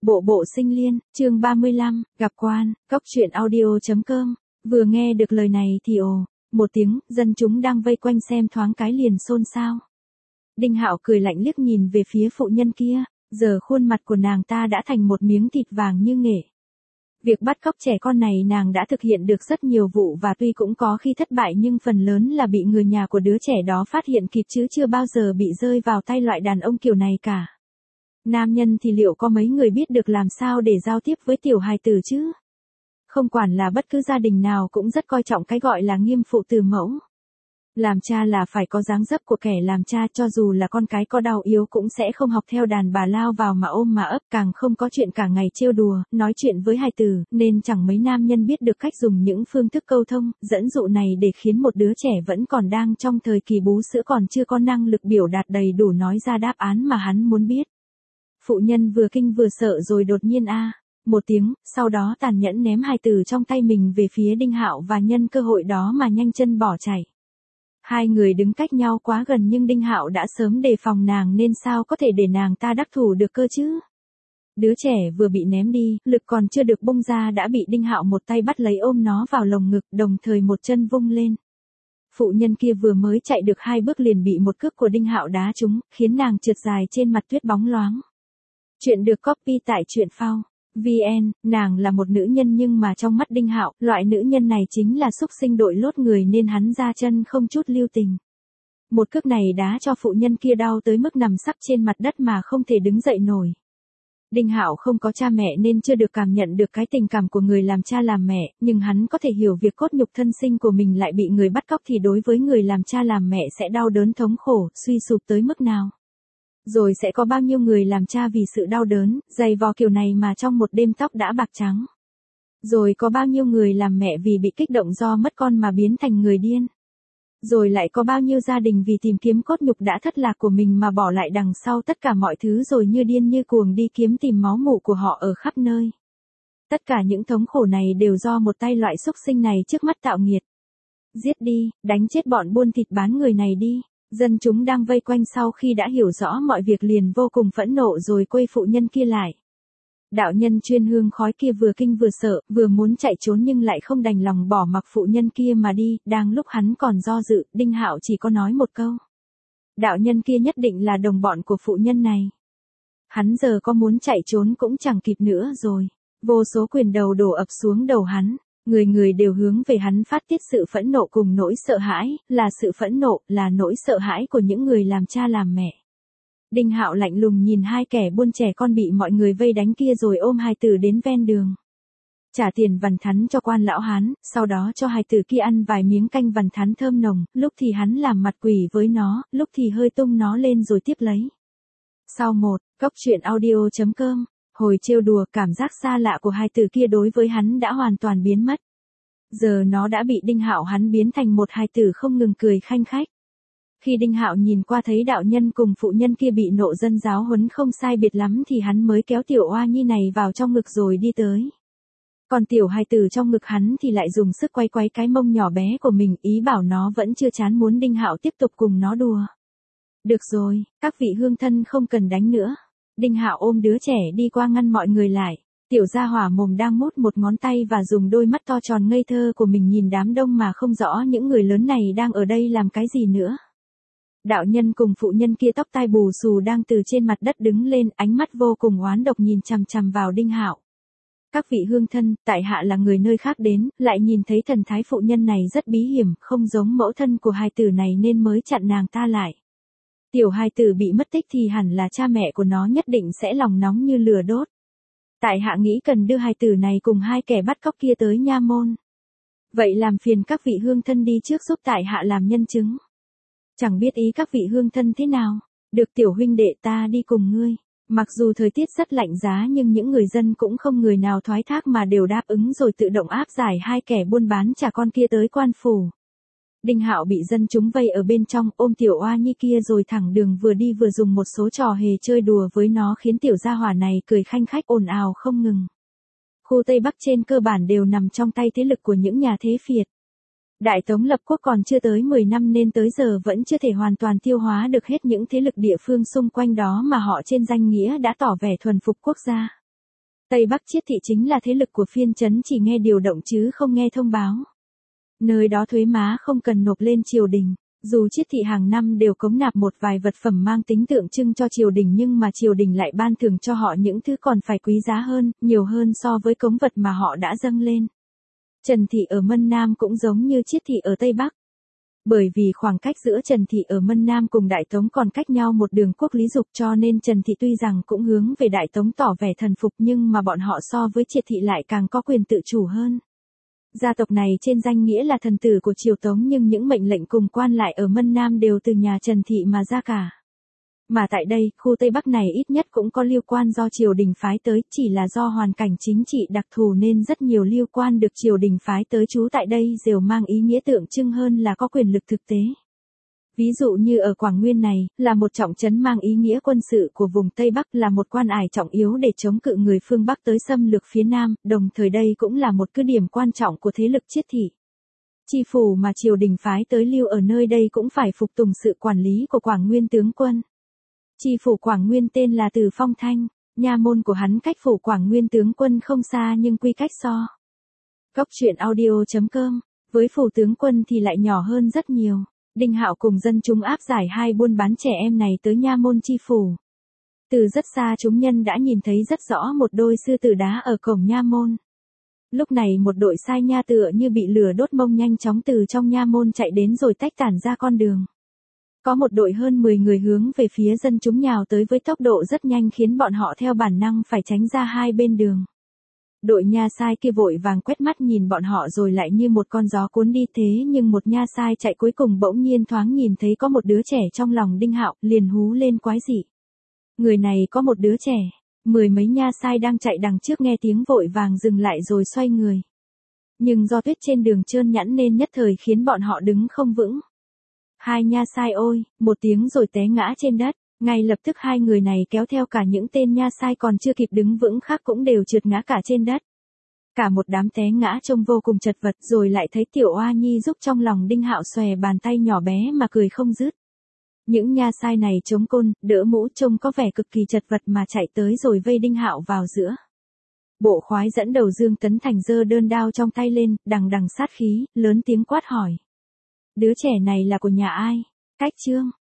Bộ bộ sinh liên, chương 35, gặp quan, cóc truyện audio.com. Vừa nghe được lời này thì một tiếng, dân chúng đang vây quanh xem thoáng cái liền xôn xao. Đinh Hạo cười lạnh liếc nhìn về phía phụ nhân kia, giờ khuôn mặt của nàng ta đã thành một miếng thịt vàng như nghệ. Việc bắt cóc trẻ con này nàng đã thực hiện được rất nhiều vụ và tuy cũng có khi thất bại nhưng phần lớn là bị người nhà của đứa trẻ đó phát hiện kịp chứ chưa bao giờ bị rơi vào tay loại đàn ông kiểu này cả. Nam nhân thì liệu có mấy người biết được làm sao để giao tiếp với tiểu hài tử chứ? Không quản là bất cứ gia đình nào cũng rất coi trọng cái gọi là nghiêm phụ từ mẫu. Làm cha là phải có dáng dấp của kẻ làm cha, cho dù là con cái có đau yếu cũng sẽ không học theo đàn bà lao vào mà ôm mà ấp, càng không có chuyện cả ngày trêu đùa, nói chuyện với hài tử, nên chẳng mấy nam nhân biết được cách dùng những phương thức câu thông, dẫn dụ này để khiến một đứa trẻ vẫn còn đang trong thời kỳ bú sữa còn chưa có năng lực biểu đạt đầy đủ nói ra đáp án mà hắn muốn biết. Phụ nhân vừa kinh vừa sợ rồi đột nhiên một tiếng, sau đó tàn nhẫn ném hài tử trong tay mình về phía Đinh Hạo và nhân cơ hội đó mà nhanh chân bỏ chạy. Hai người đứng cách nhau quá gần nhưng Đinh Hạo đã sớm đề phòng nàng nên sao có thể để nàng ta đắc thủ được cơ chứ. Đứa trẻ vừa bị ném đi, lực còn chưa được bung ra đã bị Đinh Hạo một tay bắt lấy ôm nó vào lồng ngực, đồng thời một chân vung lên. Phụ nhân kia vừa mới chạy được 2 bước liền bị một cước của Đinh Hạo đá trúng, khiến nàng trượt dài trên mặt tuyết bóng loáng. Chuyện được copy tại truyện phao VN, nàng là một nữ nhân nhưng mà trong mắt Đinh Hạo, loại nữ nhân này chính là xúc sinh đội lốt người nên hắn ra chân không chút lưu tình. Một cước này đá cho phụ nhân kia đau tới mức nằm sấp trên mặt đất mà không thể đứng dậy nổi. Đinh Hạo không có cha mẹ nên chưa được cảm nhận được cái tình cảm của người làm cha làm mẹ, nhưng hắn có thể hiểu việc cốt nhục thân sinh của mình lại bị người bắt cóc thì đối với người làm cha làm mẹ sẽ đau đớn thống khổ, suy sụp tới mức nào. Rồi sẽ có bao nhiêu người làm cha vì sự đau đớn, dày vò kiểu này mà trong một đêm tóc đã bạc trắng. Rồi có bao nhiêu người làm mẹ vì bị kích động do mất con mà biến thành người điên. Rồi lại có bao nhiêu gia đình vì tìm kiếm cốt nhục đã thất lạc của mình mà bỏ lại đằng sau tất cả mọi thứ rồi như điên như cuồng đi kiếm tìm máu mủ của họ ở khắp nơi. Tất cả những thống khổ này đều do một tay loại xúc sinh này trước mắt tạo nghiệt. Giết đi, đánh chết bọn buôn thịt bán người này đi. Dân chúng đang vây quanh sau khi đã hiểu rõ mọi việc liền vô cùng phẫn nộ rồi quây phụ nhân kia lại. Đạo nhân chuyên hương khói kia vừa kinh vừa sợ, vừa muốn chạy trốn nhưng lại không đành lòng bỏ mặc phụ nhân kia mà đi, đang lúc hắn còn do dự, Đinh Hạo chỉ có nói một câu. Đạo nhân kia nhất định là đồng bọn của phụ nhân này. Hắn giờ có muốn chạy trốn cũng chẳng kịp nữa rồi. Vô số quyền đầu đổ ập xuống đầu hắn. Người người đều hướng về hắn phát tiết sự phẫn nộ cùng nỗi sợ hãi, là sự phẫn nộ, là nỗi sợ hãi của những người làm cha làm mẹ. Đinh Hạo lạnh lùng nhìn hai kẻ buôn trẻ con bị mọi người vây đánh kia rồi ôm hài tử đến ven đường. Trả tiền vằn thắn cho quan lão hán, sau đó cho hài tử kia ăn vài miếng canh vằn thắn thơm nồng, lúc thì hắn làm mặt quỷ với nó, lúc thì hơi tung nó lên rồi tiếp lấy. Sau cóc truyện audio.com. Hồi trêu đùa, cảm giác xa lạ của hai từ kia đối với hắn đã hoàn toàn biến mất. Giờ nó đã bị Đinh Hạo hắn biến thành một hài tử không ngừng cười khanh khách. Khi Đinh Hạo nhìn qua thấy đạo nhân cùng phụ nhân kia bị nộ dân giáo huấn không sai biệt lắm thì hắn mới kéo tiểu oa nhi này vào trong ngực rồi đi tới. Còn tiểu hài tử trong ngực hắn thì lại dùng sức quay quay cái mông nhỏ bé của mình, ý bảo nó vẫn chưa chán muốn Đinh Hạo tiếp tục cùng nó đùa. Được rồi, các vị hương thân không cần đánh nữa. Đinh Hạo ôm đứa trẻ đi qua ngăn mọi người lại. Tiểu gia hỏa mồm đang mút một ngón tay và dùng đôi mắt to tròn ngây thơ của mình nhìn đám đông mà không rõ những người lớn này đang ở đây làm cái gì nữa. Đạo nhân cùng phụ nhân kia tóc tai bù xù đang từ trên mặt đất đứng lên, ánh mắt vô cùng oán độc nhìn chằm chằm vào Đinh Hạo. Các vị hương thân, tại hạ là người nơi khác đến, lại nhìn thấy thần thái phụ nhân này rất bí hiểm, không giống mẫu thân của hài tử này nên mới chặn nàng ta lại. Tiểu hài tử bị mất tích thì hẳn là cha mẹ của nó nhất định sẽ lòng nóng như lửa đốt. Tại hạ nghĩ cần đưa hài tử này cùng hai kẻ bắt cóc kia tới nha môn. Vậy làm phiền các vị hương thân đi trước giúp tại hạ làm nhân chứng. Chẳng biết ý các vị hương thân thế nào. Được tiểu huynh đệ, ta đi cùng ngươi. Mặc dù thời tiết rất lạnh giá nhưng những người dân cũng không người nào thoái thác mà đều đáp ứng rồi tự động áp giải hai kẻ buôn bán trẻ con kia tới quan phủ. Đinh Hạo bị dân chúng vây ở bên trong, ôm tiểu oa nhi kia rồi thẳng đường vừa đi vừa dùng một số trò hề chơi đùa với nó khiến tiểu gia hỏa này cười khanh khách ồn ào không ngừng. Khu Tây Bắc trên cơ bản đều nằm trong tay thế lực của những nhà thế phiệt. Đại Tống lập quốc còn chưa tới 10 năm nên tới giờ vẫn chưa thể hoàn toàn tiêu hóa được hết những thế lực địa phương xung quanh đó mà họ trên danh nghĩa đã tỏ vẻ thuần phục quốc gia. Tây Bắc Chiết thị chính là thế lực của phiên trấn chỉ nghe điều động chứ không nghe thông báo. Nơi đó thuế má không cần nộp lên triều đình. Dù Chiết thị hàng năm đều cống nạp một vài vật phẩm mang tính tượng trưng cho triều đình nhưng mà triều đình lại ban thưởng cho họ những thứ còn phải quý giá hơn, nhiều hơn so với cống vật mà họ đã dâng lên. Trần thị ở Mân Nam cũng giống như Chiết thị ở Tây Bắc. Bởi vì khoảng cách giữa Trần thị ở Mân Nam cùng Đại Tống còn cách nhau một đường quốc lý dục cho nên Trần thị tuy rằng cũng hướng về Đại Tống tỏ vẻ thần phục nhưng mà bọn họ so với Chiết thị lại càng có quyền tự chủ hơn. Gia tộc này trên danh nghĩa là thần tử của triều Tống nhưng những mệnh lệnh cùng quan lại ở Mân Nam đều từ nhà Trần thị mà ra cả. Mà tại đây, khu Tây Bắc này ít nhất cũng có liêu quan do triều đình phái tới, chỉ là do hoàn cảnh chính trị đặc thù nên rất nhiều liêu quan được triều đình phái tới trú tại đây đều mang ý nghĩa tượng trưng hơn là có quyền lực thực tế. Ví dụ như ở Quảng Nguyên này, là một trọng trấn mang ý nghĩa quân sự của vùng Tây Bắc, là một quan ải trọng yếu để chống cự người phương Bắc tới xâm lược phía Nam, đồng thời đây cũng là một cứ điểm quan trọng của thế lực Chiết thị. Chi phủ mà triều đình phái tới lưu ở nơi đây cũng phải phục tùng sự quản lý của Quảng Nguyên tướng quân. Chi phủ Quảng Nguyên tên là Từ Phong Thanh, nha môn của hắn cách phủ Quảng Nguyên tướng quân không xa nhưng quy cách so. Cốc truyện audio.com, với phủ tướng quân thì lại nhỏ hơn rất nhiều. Đinh Hạo cùng dân chúng áp giải hai buôn bán trẻ em này tới nha môn chi phủ. Từ rất xa chúng nhân đã nhìn thấy rất rõ một đôi sư tử đá ở cổng nha môn. Lúc này một đội sai nha tựa như bị lửa đốt mông nhanh chóng từ trong nha môn chạy đến rồi tách tản ra con đường. Có một đội hơn 10 người hướng về phía dân chúng nhào tới với tốc độ rất nhanh khiến bọn họ theo bản năng phải tránh ra hai bên đường. Đội nha sai kia vội vàng quét mắt nhìn bọn họ rồi lại như một con gió cuốn đi thế nhưng một nha sai chạy cuối cùng bỗng nhiên thoáng nhìn thấy có một đứa trẻ trong lòng Đinh Hạo liền hú lên quái dị. Người này có một đứa trẻ, mười mấy nha sai đang chạy đằng trước nghe tiếng vội vàng dừng lại rồi xoay người. Nhưng do tuyết trên đường trơn nhẵn nên nhất thời khiến bọn họ đứng không vững. Hai nha sai ôi, một tiếng rồi té ngã trên đất. Ngay lập tức hai người này kéo theo cả những tên nha sai còn chưa kịp đứng vững khác cũng đều trượt ngã cả trên đất. Cả một đám té ngã trông vô cùng chật vật rồi lại thấy Tiểu Oa Nhi giúp trong lòng Đinh Hạo xòe bàn tay nhỏ bé mà cười không dứt. Những nha sai này chống côn, đỡ mũ trông có vẻ cực kỳ chật vật mà chạy tới rồi vây Đinh Hạo vào giữa. Bộ khoái dẫn đầu Dương Tấn Thành giơ đơn đao trong tay lên, đằng đằng sát khí, lớn tiếng quát hỏi. Đứa trẻ này là của nhà ai? Cách Trương.